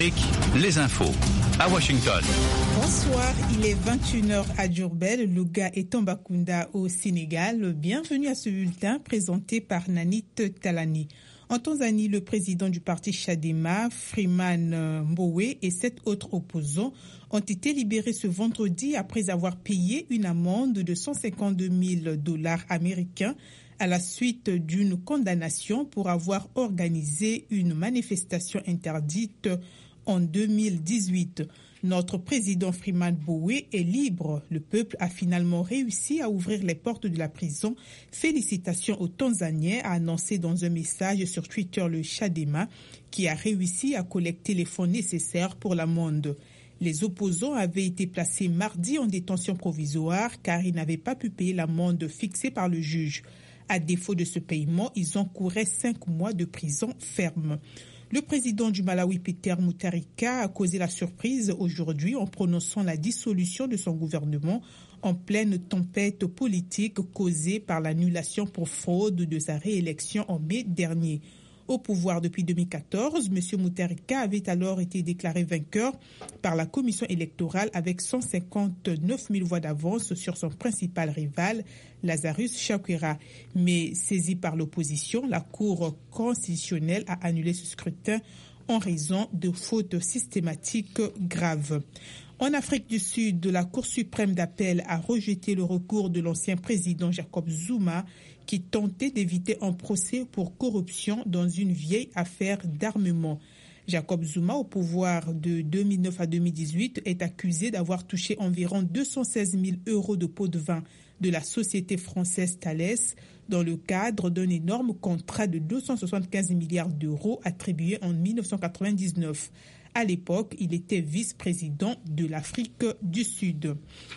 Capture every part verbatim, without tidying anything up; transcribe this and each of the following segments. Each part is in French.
Les infos à Washington. Bonsoir, il est vingt et une heures à Diourbel, Louga et Tambacounda au Sénégal. Bienvenue à ce bulletin présenté par Nanit Talani. En Tanzanie, le président du parti Chadema, Freeman Mbowe, et sept autres opposants ont été libérés ce vendredi après avoir payé une amende de cent cinquante-deux mille dollars américains à la suite d'une condamnation pour avoir organisé une manifestation interdite en deux mille dix-huit. Notre président Freeman Mbowe est libre. Le peuple a finalement réussi à ouvrir les portes de la prison. Félicitations aux Tanzaniens, a annoncé dans un message sur Twitter le Chadema, qui a réussi à collecter les fonds nécessaires pour l'amende. Les opposants avaient été placés mardi en détention provisoire car ils n'avaient pas pu payer l'amende fixée par le juge. À défaut de ce paiement, ils encouraient cinq mois de prison ferme. Le président du Malawi, Peter Mutharika, a causé la surprise aujourd'hui en prononçant la dissolution de son gouvernement en pleine tempête politique causée par l'annulation pour fraude de sa réélection en mai dernier. Au pouvoir depuis deux mille quatorze, M. Mutharika avait alors été déclaré vainqueur par la commission électorale avec cent cinquante-neuf mille voix d'avance sur son principal rival, Lazarus Chakwera. Mais saisi par l'opposition, la Cour constitutionnelle a annulé ce scrutin en raison de fautes systématiques graves. En Afrique du Sud, la Cour suprême d'appel a rejeté le recours de l'ancien président Jacob Zuma qui tentait d'éviter un procès pour corruption dans une vieille affaire d'armement. Jacob Zuma, au pouvoir de deux mille neuf à deux mille dix-huit, est accusé d'avoir touché environ deux cent seize mille euros de pots de vin de la société française Thales dans le cadre d'un énorme contrat de deux cent soixante-quinze milliards d'euros attribué en mille neuf cent quatre-vingt-dix-neuf. À l'époque, il était vice-président de l'Afrique du Sud.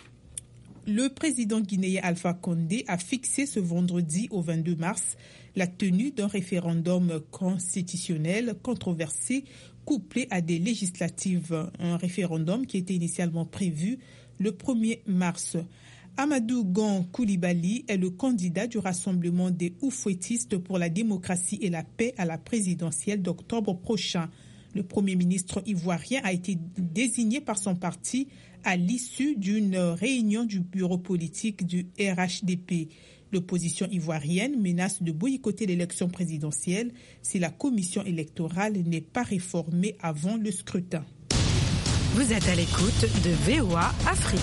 Le président guinéen Alpha Condé a fixé ce vendredi au vingt-deux mars la tenue d'un référendum constitutionnel controversé couplé à des législatives. Un référendum qui était initialement prévu le premier mars. Amadou Gon Coulibaly est le candidat du Rassemblement des Oufouettistes pour la démocratie et la paix à la présidentielle d'octobre prochain. Le Premier ministre ivoirien a été désigné par son parti à l'issue d'une réunion du bureau politique du R H D P. L'opposition ivoirienne menace de boycotter l'élection présidentielle si la commission électorale n'est pas réformée avant le scrutin. Vous êtes à l'écoute de V O A Afrique.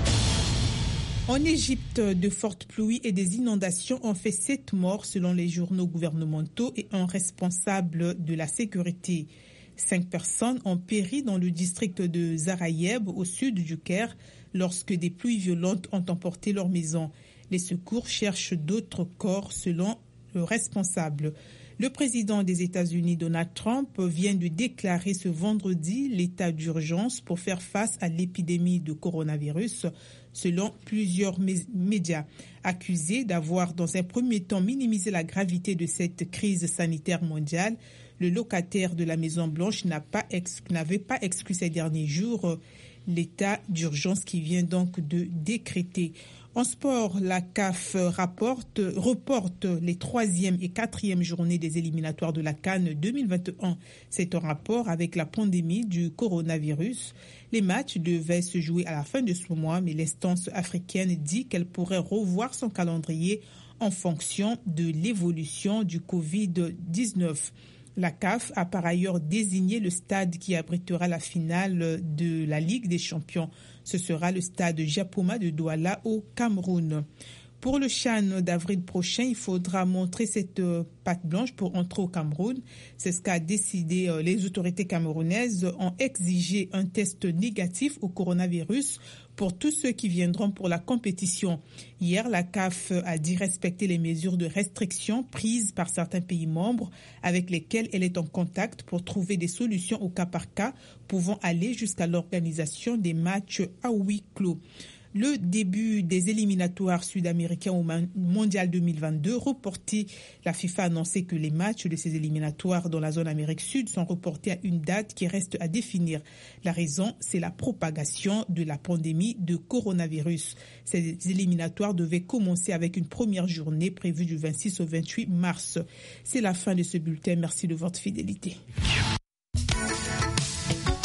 En Égypte, de fortes pluies et des inondations ont fait sept morts selon les journaux gouvernementaux et un responsable de la sécurité. Cinq personnes ont péri dans le district de Zarayeb, au sud du Caire, lorsque des pluies violentes ont emporté leur maison. Les secours cherchent d'autres corps selon le responsable. Le président des États-Unis, Donald Trump, vient de déclarer ce vendredi l'état d'urgence pour faire face à l'épidémie de coronavirus, selon plusieurs médias. Accusé d'avoir, dans un premier temps, minimisé la gravité de cette crise sanitaire mondiale, le locataire de la Maison-Blanche n'a pas ex- n'avait pas exclu ces derniers jours l'état d'urgence qui vient donc de décréter. En sport, la C A F rapporte, reporte les troisième et quatrième journées des éliminatoires de la CAN deux mille vingt et un. C'est en rapport avec la pandémie du coronavirus. Les matchs devaient se jouer à la fin de ce mois, mais l'instance africaine dit qu'elle pourrait revoir son calendrier en fonction de l'évolution du covid dix-neuf. La C A F a par ailleurs désigné le stade qui abritera la finale de la Ligue des Champions. Ce sera le stade Japoma de Douala au Cameroun. Pour le CHAN d'avril prochain, il faudra montrer cette patte blanche pour entrer au Cameroun. C'est ce qu'a décidé les autorités camerounaises, ont exigé un test négatif au coronavirus pour tous ceux qui viendront pour la compétition. Hier, la C A F a dit respecter les mesures de restriction prises par certains pays membres avec lesquels elle est en contact pour trouver des solutions au cas par cas, pouvant aller jusqu'à l'organisation des matchs à huis clos. Le début des éliminatoires sud-américains au Mondial deux mille vingt-deux reporté. La FIFA a annoncé que les matchs de ces éliminatoires dans la zone Amérique Sud sont reportés à une date qui reste à définir. La raison, c'est la propagation de la pandémie de coronavirus. Ces éliminatoires devaient commencer avec une première journée prévue du vingt-six au vingt-huit mars. C'est la fin de ce bulletin. Merci de votre fidélité.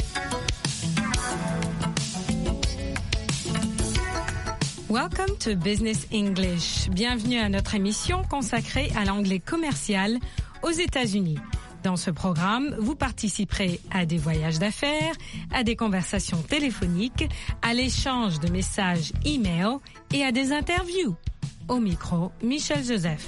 Welcome to Business English. Bienvenue à notre émission consacrée à l'anglais commercial aux États-Unis. Dans ce programme, vous participerez à des voyages d'affaires, à des conversations téléphoniques, à l'échange de messages e-mail et à des interviews. Au micro, Michel Joseph.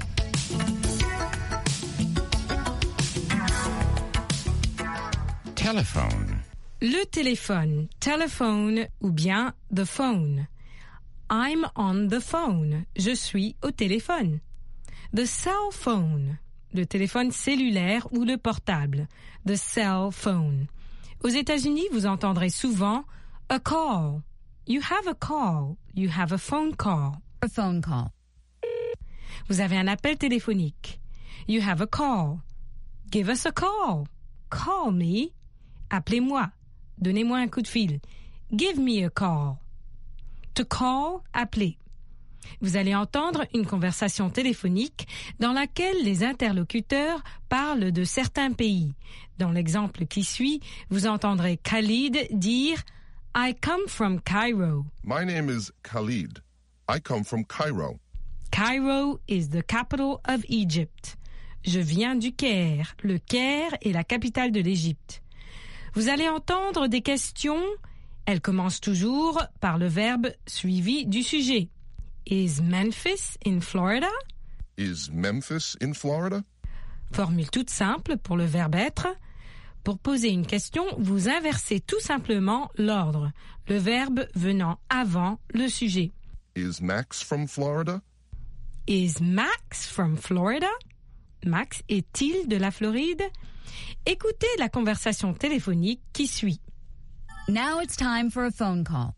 Telephone. Le téléphone, telephone ou bien the phone. I'm on the phone. Je suis au téléphone. The cell phone. Le téléphone cellulaire ou le portable. The cell phone. Aux États-Unis, vous entendrez souvent a call. You have a call. You have a phone call. A phone call. Vous avez un appel téléphonique. You have a call. Give us a call. Call me. Appelez-moi. Donnez-moi un coup de fil. Give me a call. To call, appeler. Vous allez entendre une conversation téléphonique dans laquelle les interlocuteurs parlent de certains pays. Dans l'exemple qui suit, vous entendrez Khalid dire « I come from Cairo ». My name is Khalid. I come from Cairo. Cairo is the capital of Egypt. Je viens du Caire. Le Caire est la capitale de l'Égypte. Vous allez entendre des questions. Elles commencent toujours par le verbe suivi du sujet. Is Memphis in Florida? Is Memphis in Florida? Formule toute simple pour le verbe être. Pour poser une question, vous inversez tout simplement l'ordre, le verbe venant avant le sujet. Is Max from Florida? Is Max from Florida? Max est-il de la Floride? Écoutez la conversation téléphonique qui suit. Now it's time for a phone call.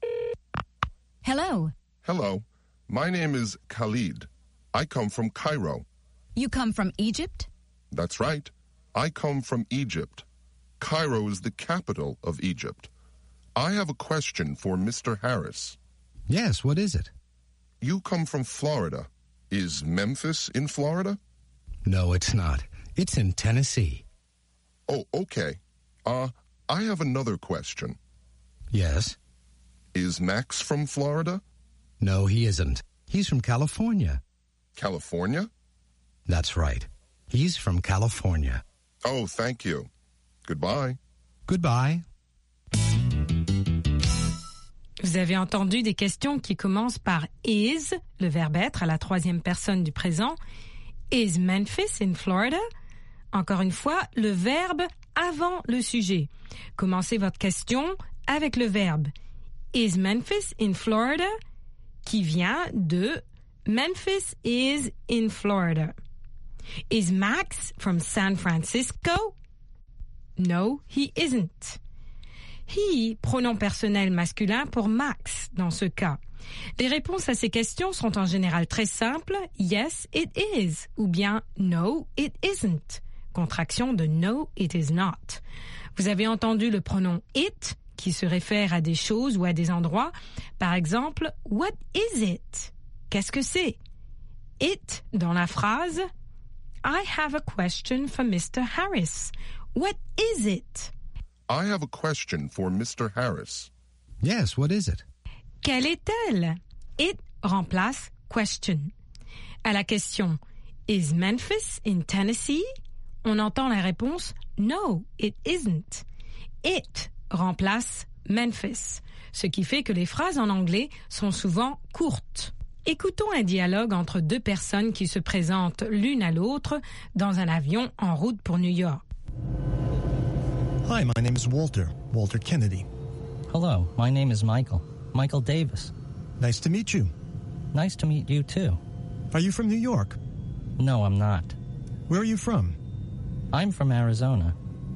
Hello. Hello. My name is Khalid. I come from Cairo. You come from Egypt? That's right. I come from Egypt. Cairo is the capital of Egypt. I have a question for Mister Harris. Yes, what is it? You come from Florida. Is Memphis in Florida? No, it's not. It's in Tennessee. Oh, okay. Uh, I have another question. Yes? Is Max from Florida? No, he isn't. He's from California. California? That's right. He's from California. Oh, thank you. Goodbye. Goodbye. Vous avez entendu des questions qui commencent par is, le verbe être à la troisième personne du présent. Is Memphis in Florida? Encore une fois, le verbe avant le sujet. Commencez votre question avec le verbe Is Memphis in Florida? Qui vient de Memphis is in Florida. Is Max from San Francisco? No, he isn't. He, pronom personnel masculin pour Max dans ce cas. Les réponses à ces questions sont en général très simples. Yes, it is. Ou bien no, it isn't. Contraction de no, it is not. Vous avez entendu le pronom it qui se réfère à des choses ou à des endroits. Par exemple, what is it? Qu'est-ce que c'est? It dans la phrase I have a question for Mister Harris. What is it? I have a question for Mister Harris. Yes, what is it? Quelle est-elle? It remplace question. À la question Is Memphis in Tennessee? On entend la réponse No, it isn't. It remplace Memphis, ce qui fait que les phrases en anglais sont souvent courtes. Écoutons un dialogue entre deux personnes qui se présentent l'une à l'autre dans un avion en route pour New York. Hi, my name is Walter, Walter Kennedy. Hello, my name is Michael, Michael Davis. Nice to meet you. Nice to meet you too. Are you from New York? No, I'm not. Where are you from? I'm from Arizona.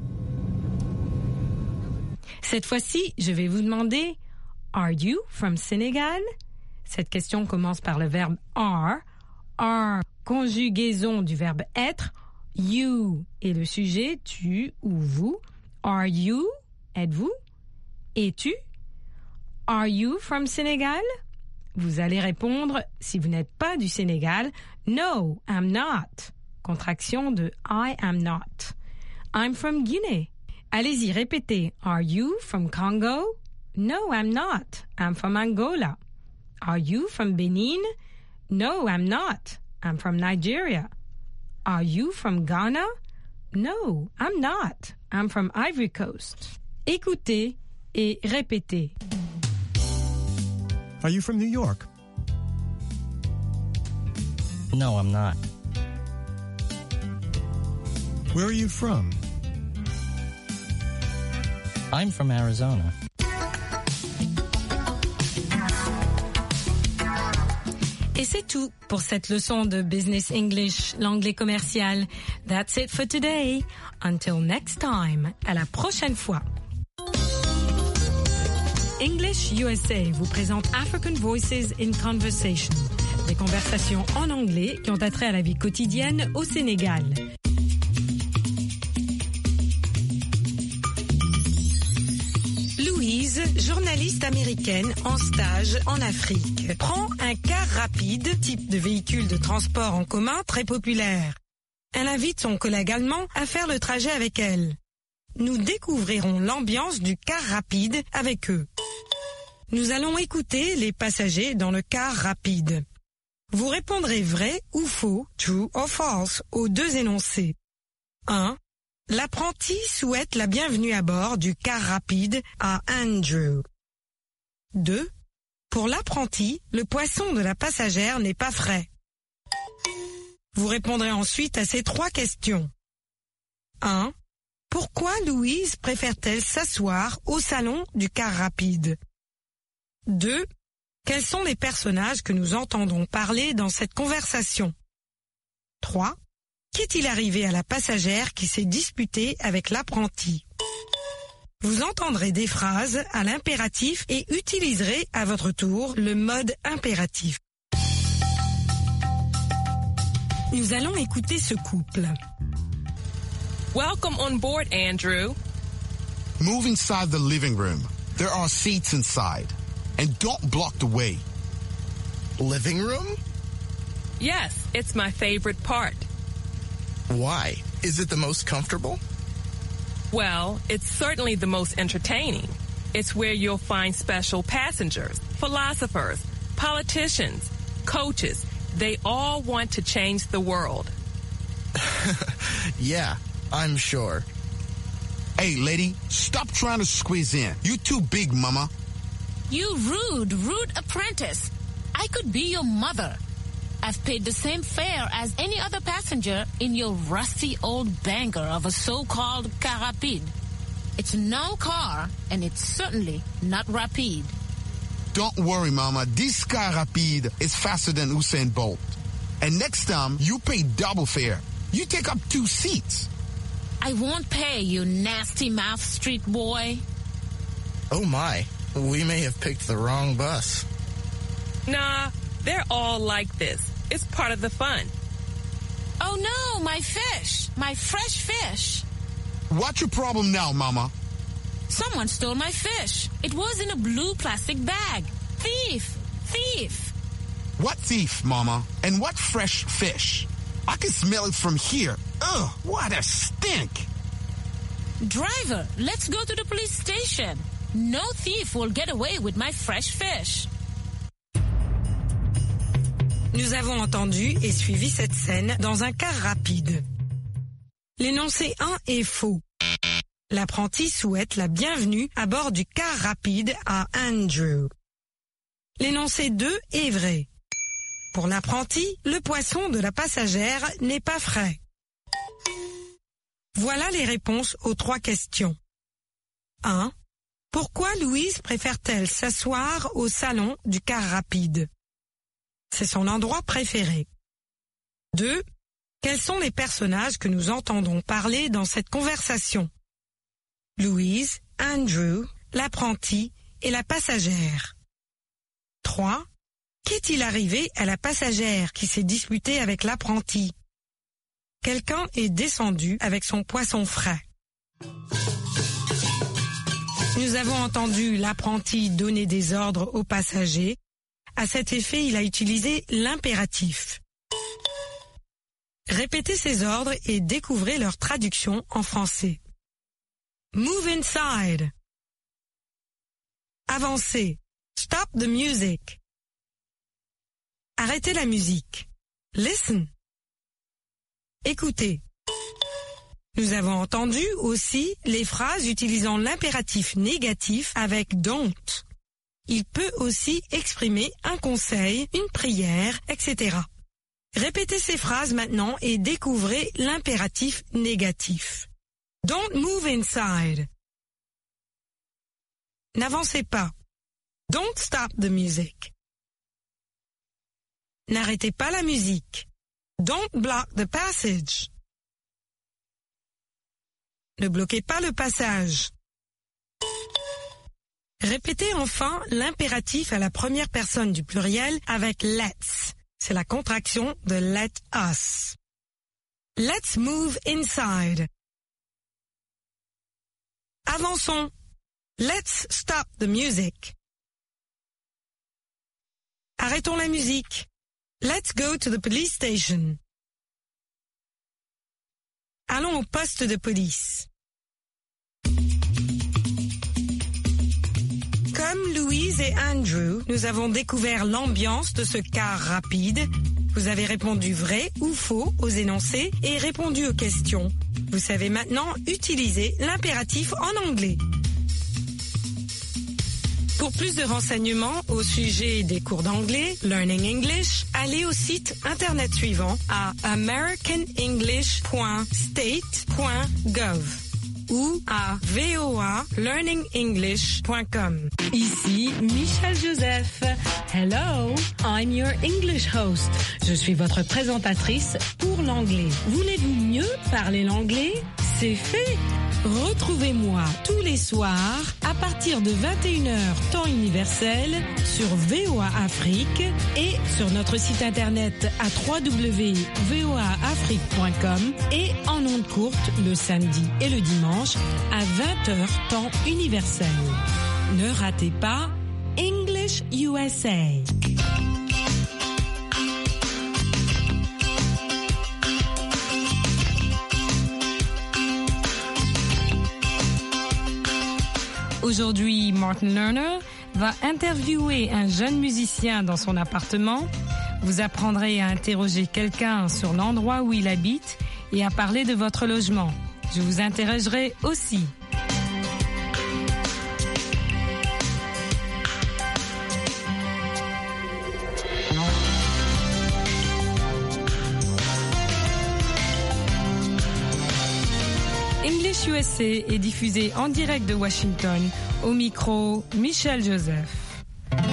Cette fois-ci, je vais vous demander Are you from Senegal? Cette question commence par le verbe are. Are, conjugaison du verbe être. You est le sujet, tu ou vous. Are you? Êtes-vous? Es-tu? Are you from Senegal? Vous allez répondre, si vous n'êtes pas du Sénégal, No, I'm not. Contraction de I am not. I'm from Guinea. Allez-y, répétez. Are you from Congo? No, I'm not. I'm from Angola. Are you from Benin? No, I'm not. I'm from Nigeria. Are you from Ghana? No, I'm not. I'm from Ivory Coast. Écoutez et répétez. Are you from New York? No, I'm not. Where are you from? I'm from Arizona. Et c'est tout pour cette leçon de Business English, l'anglais commercial. That's it for today. Until next time. À la prochaine fois. English U S A vous présente African Voices in Conversation. Des conversations en anglais qui ont attrait à la vie quotidienne au Sénégal. Louise, journaliste américaine en stage en Afrique, prend un car rapide, type de véhicule de transport en commun très populaire. Elle invite son collègue allemand à faire le trajet avec elle. Nous découvrirons l'ambiance du car rapide avec eux. Nous allons écouter les passagers dans le car rapide. Vous répondrez vrai ou faux, true or false, aux deux énoncés. un. L'apprenti souhaite la bienvenue à bord du car rapide à Andrew. deux. Pour l'apprenti, le poisson de la passagère n'est pas frais. Vous répondrez ensuite à ces trois questions. un. Pourquoi Louise préfère-t-elle s'asseoir au salon du car rapide? deux. Quels sont les personnages que nous entendons parler dans cette conversation? trois. Qu'est-il arrivé à la passagère qui s'est disputée avec l'apprenti? Vous entendrez des phrases à l'impératif et utiliserez à votre tour le mode impératif. Nous allons écouter ce couple. Welcome on board, Andrew. Move inside the living room. There are seats inside. And don't block the way. Living room? Yes, it's my favorite part. Why? Is it the most comfortable? Well, it's certainly the most entertaining. It's where you'll find special passengers, philosophers, politicians, coaches. They all want to change the world. Yeah, I'm sure. Hey, lady, stop trying to squeeze in. You're too big, mama. You rude, rude apprentice. I could be your mother. I've paid the same fare as any other passenger in your rusty old banger of a so-called car rapide. It's no car, and it's certainly not rapide. Don't worry, mama. This car rapide is faster than Usain Bolt. And next time, you pay double fare. You take up two seats. I won't pay, you nasty mouth street boy. Oh my, we may have picked the wrong bus. Nah, they're all like this. It's part of the fun. Oh no, my fish, my fresh fish. What's your problem now, mama? Someone stole my fish. It was in a blue plastic bag. Thief, thief. What thief, mama? And what fresh fish? I can smell it from here. Ugh, what a stink. Driver, let's go to the police station. No thief will get away with my fresh fish. Nous avons entendu et suivi cette scène dans un car rapide. L'énoncé un est faux. L'apprenti souhaite la bienvenue à bord du car rapide à Andrew. L'énoncé deux est vrai. Pour l'apprenti, le poisson de la passagère n'est pas frais. Voilà les réponses aux trois questions. un. Pourquoi Louise préfère-t-elle s'asseoir au salon du car rapide? C'est son endroit préféré. deux. Quels sont les personnages que nous entendons parler dans cette conversation? Louise, Andrew, l'apprenti et la passagère. trois. Qu'est-il arrivé à la passagère qui s'est disputée avec l'apprenti? Quelqu'un est descendu avec son poisson frais. Nous avons entendu l'apprenti donner des ordres aux passagers. À cet effet, il a utilisé l'impératif. Répétez ces ordres et découvrez leur traduction en français. Move inside. Avancez. Stop the music. Arrêtez la musique. Listen. Écoutez. Nous avons entendu aussi les phrases utilisant l'impératif négatif avec don't. Il peut aussi exprimer un conseil, une prière, et cetera. Répétez ces phrases maintenant et découvrez l'impératif négatif. Don't move inside. N'avancez pas. Don't stop the music. N'arrêtez pas la musique. Don't block the passage. Ne bloquez pas le passage. Répétez enfin l'impératif à la première personne du pluriel avec let's. C'est la contraction de let us. Let's move inside. Avançons. Let's stop the music. Arrêtons la musique. Let's go to the police station. Allons au poste de police. Comme Louise et Andrew, nous avons découvert l'ambiance de ce car rapide. Vous avez répondu vrai ou faux aux énoncés et répondu aux questions. Vous savez maintenant utiliser l'impératif en anglais. Pour plus de renseignements au sujet des cours d'anglais, Learning English, allez au site internet suivant à american english point state point gov ou à v o a learning english point com. Ici Michel Joseph. Hello, I'm your English host. Je suis votre présentatrice pour l'anglais. Voulez-vous mieux parler l'anglais? C'est fait! Retrouvez-moi tous les soirs à partir de vingt et une heures temps universel sur V O A Afrique et sur notre site internet à w w w point v o a afrique point com et en ondes courtes le samedi et le dimanche à vingt heures temps universel. Ne ratez pas English U S A. Aujourd'hui, Martin Lerner va interviewer un jeune musicien dans son appartement. Vous apprendrez à interroger quelqu'un sur l'endroit où il habite et à parler de votre logement. Je vous interrogerai aussi. English U S A est diffusé en direct de Washington. Au micro, Michel Joseph.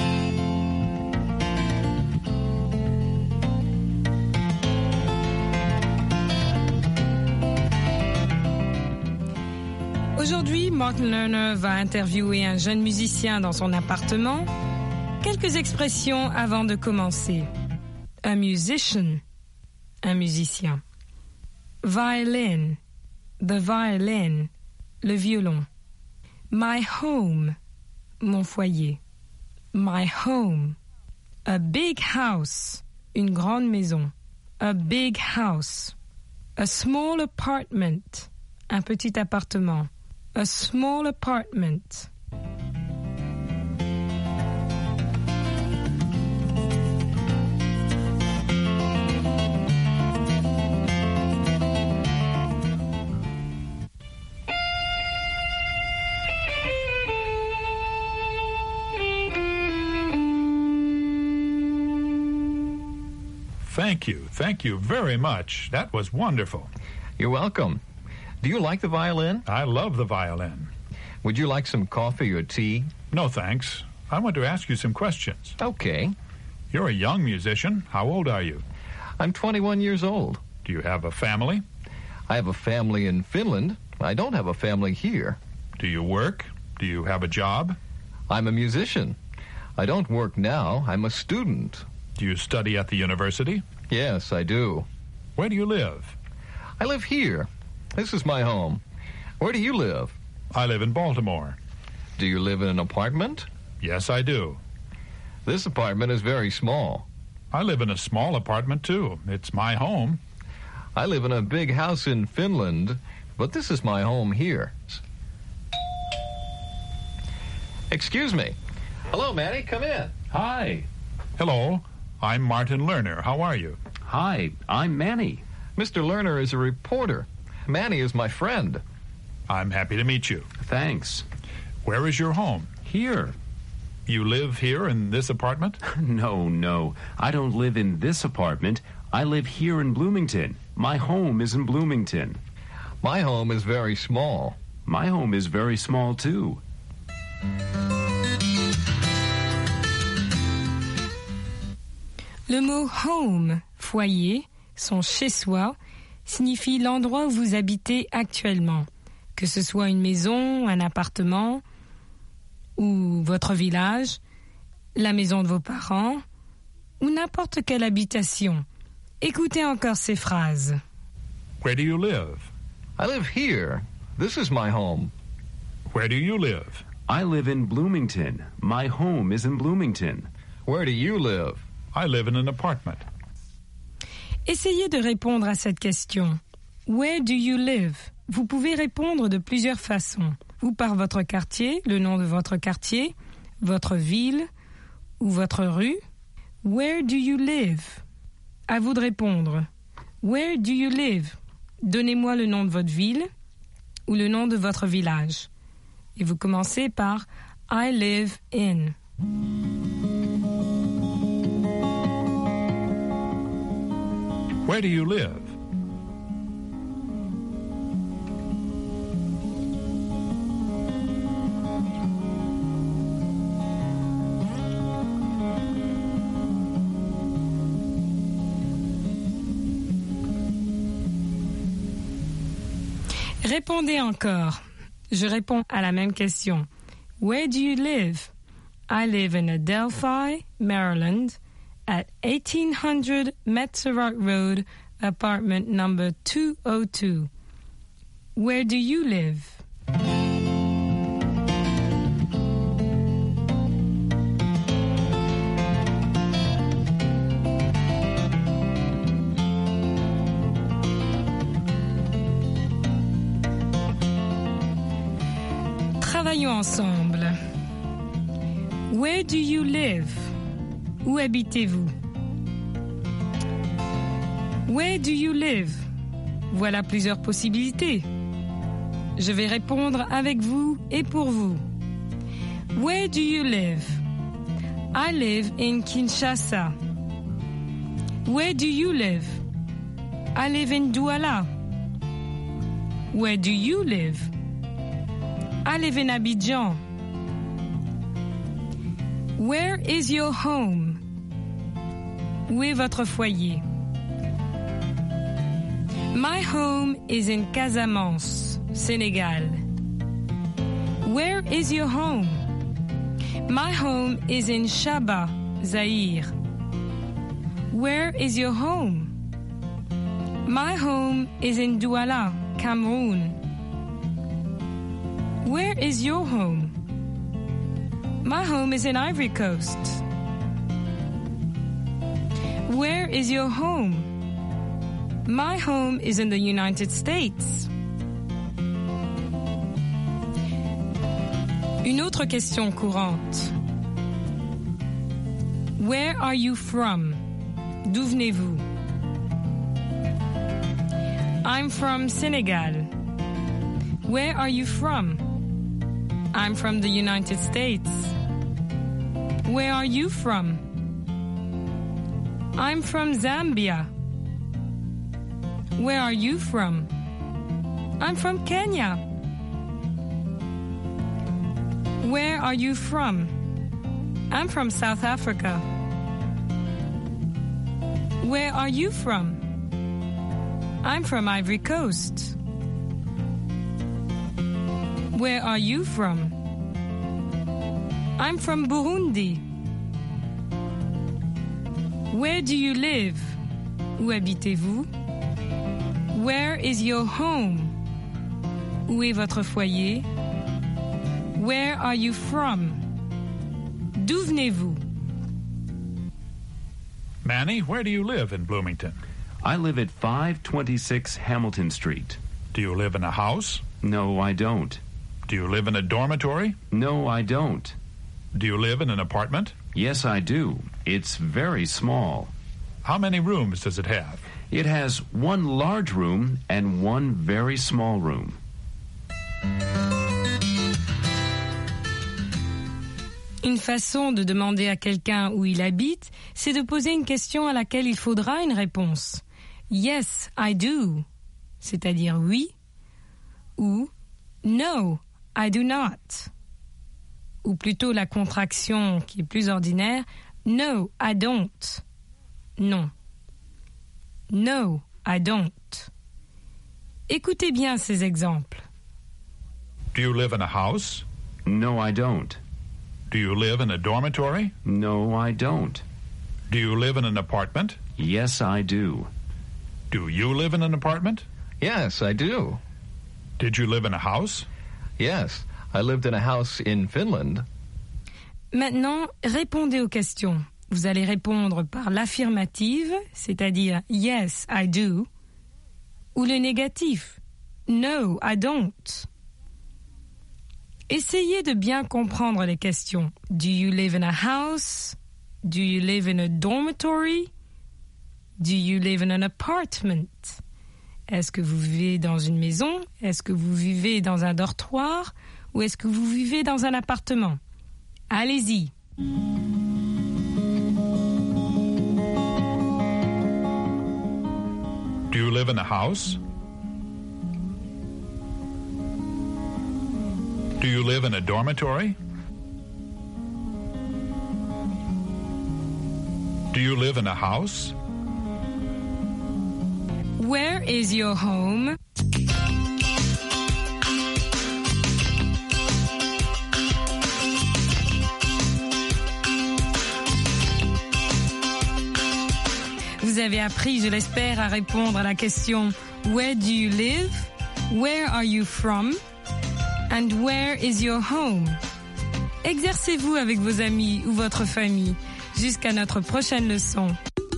Aujourd'hui, Martin Lerner va interviewer un jeune musicien dans son appartement. Quelques expressions avant de commencer. A musician, un musicien. Violin, the violin, le violon. My home, mon foyer. My home. A big house, une grande maison. A big house. A small apartment, un petit appartement. A small apartment. Thank you. Thank you very much. That was wonderful. You're welcome. Do you like the violin? I love the violin. Would you like some coffee or tea? No, thanks. I want to ask you some questions. Okay. You're a young musician. How old are you? I'm twenty-one years old. Do you have a family? I have a family in Finland. I don't have a family here. Do you work? Do you have a job? I'm a musician. I don't work now. I'm a student. Do you study at the university? Yes, I do. Where do you live? I live here. This is my home. Where do you live? I live in Baltimore. Do you live in an apartment? Yes, I do. This apartment is very small. I live in a small apartment, too. It's my home. I live in a big house in Finland, but this is my home here. Excuse me. Hello, Manny. Come in. Hi. Hello. I'm Martin Lerner. How are you? Hi, I'm Manny. Mister Lerner is a reporter. Manny is my friend. I'm happy to meet you. Thanks. Where is your home? Here. You live here in this apartment? No, no. I don't live in this apartment. I live here in Bloomington. My home is in Bloomington. My home is very small. My home is very small, too. Le mot home, foyer, son chez-soi, signifie l'endroit où vous habitez actuellement, que ce soit une maison, un appartement ou votre village, la maison de vos parents ou n'importe quelle habitation. Écoutez encore ces phrases. Where do you live? I live here. This is my home. Where do you live? I live in Bloomington. My home is in Bloomington. Where do you live? I live in an apartment. Essayez de répondre à cette question. Where do you live? Vous pouvez répondre de plusieurs façons. Ou par votre quartier, le nom de votre quartier, votre ville ou votre rue. Where do you live? À vous de répondre. Where do you live? Donnez-moi le nom de votre ville ou le nom de votre village. Et vous commencez par I live in. Where do you live? Répondez encore. Je réponds à la même question. Where do you live? I live in Adelphi, Maryland, at eighteen hundred Metzerock Road, apartment number two oh two. Where do you live? Travaillons ensemble. Where do you live? Où habitez-vous? Where do you live? Voilà plusieurs possibilités. Je vais répondre avec vous et pour vous. Where do you live? I live in Kinshasa. Where do you live? I live in Douala. Where do you live? I live in Abidjan. Where is your home? Où est votre foyer? My home is in Casamance, Senegal. Where is your home? My home is in Shaba, Zaire. Where is your home? My home is in Douala, Cameroon. Where is your home? My home is in Ivory Coast. Where is your home? My home is in the United States. Une autre question courante. Where are you from? D'où venez-vous? I'm from Senegal. Where are you from? I'm from the United States. Where are you from? I'm from Zambia. Where are you from? I'm from Kenya. Where are you from? I'm from South Africa. Where are you from? I'm from Ivory Coast. Where are you from? I'm from Burundi. Where do you live? Où habitez-vous? Where is your home? Où est votre foyer? Where are you from? D'où venez-vous? Manny, where do you live in Bloomington? I live at five twenty-six Hamilton Street. Do you live in a house? No, I don't. Do you live in a dormitory? No, I don't. Do you live in an apartment? Yes, I do. It's very small. How many rooms does it have? It has one large room and one very small room. Une façon de demander à quelqu'un où il habite, c'est de poser une question à laquelle il faudra une réponse. Yes, I do, c'est-à-dire oui, ou no, I do not. Ou plutôt la contraction qui est plus ordinaire, no, I don't. Non. No, I don't. Écoutez bien ces exemples. Do you live in a house? No, I don't. Do you live in a dormitory? No, I don't. Do you live in an apartment? Yes, I do. Do you live in an apartment? Yes, I do. Did you live in a house? Yes, I lived in a house in Finland. Maintenant, répondez aux questions. Vous allez répondre par l'affirmative, c'est-à-dire yes, I do, ou le négatif, no, I don't. Essayez de bien comprendre les questions. Do you live in a house? Do you live in a dormitory? Do you live in an apartment? Est-ce que vous vivez dans une maison? Est-ce que vous vivez dans un dortoir? Ou est-ce que vous vivez dans un appartement? Allez-y. Do you live in a house? Do you live in a dormitory? Do you live in a house? Where is your home? Vous avez appris, je l'espère, à répondre à la question Where do you live? Where are you from? And where is your home? Exercez-vous avec vos amis ou votre famille. Jusqu'à notre prochaine leçon.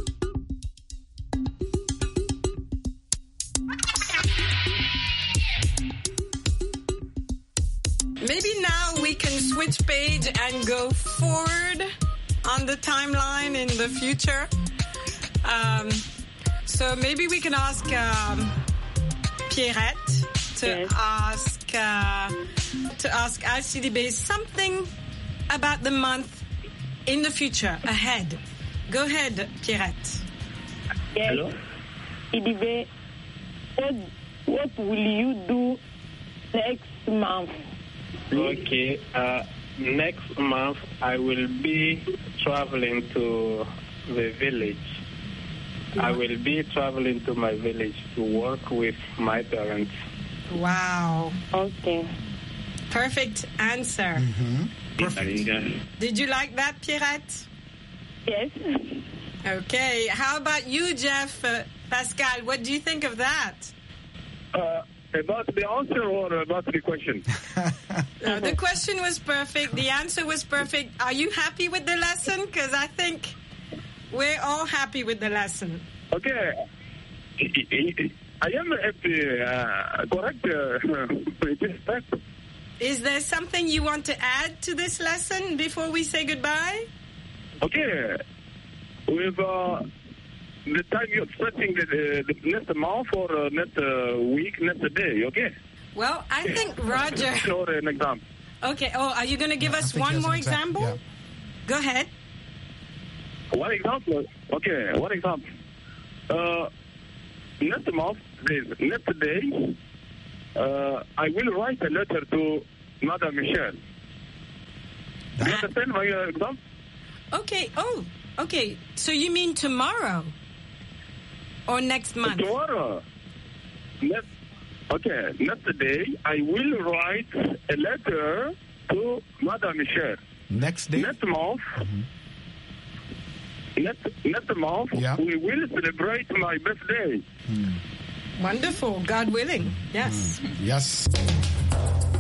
Maybe now we can switch page and go forward on the timeline in the future. Um, so maybe we can ask um, Pierrette to yes. ask uh, to ask Alcides something about the month in the future ahead. Go ahead, Pierrette. Yes. Hello. Alcides, what what will you do next month? Okay. Uh, next month I will be traveling to the village. I will be traveling to my village to work with my parents. Wow. Okay. Perfect answer. Mm-hmm. Perfect. Did you like that, Pierrette? Yes. Okay. How about you, Jeff? Uh, Pascal, what do you think of that? Uh, about the answer or about the question? No, the question was perfect. The answer was perfect. Are you happy with the lesson? Because I think we're all happy with the lesson. Okay. I am happy. Uh, correct. Uh, Is there something you want to add to this lesson before we say goodbye? Okay. With uh, the time you're expecting the, the next month or uh, next uh, week, next day, okay? Well, I okay. think Roger... Sure, an example. Okay. Oh, are you going to give yeah, us one more example? Yeah. Go ahead. One example? Okay, one example. Uh, next month, next day, uh, I will write a letter to Madame Michel. Do you understand my uh, example? Okay. Oh, okay. So you mean tomorrow? Or next month? Tomorrow. Next, okay, next day, I will write a letter to Madame Michel. Next day? Next month. Mm-hmm. Next, next month, yeah. we will celebrate my birthday. Mm. Wonderful. God willing. Yes. Mm. Yes.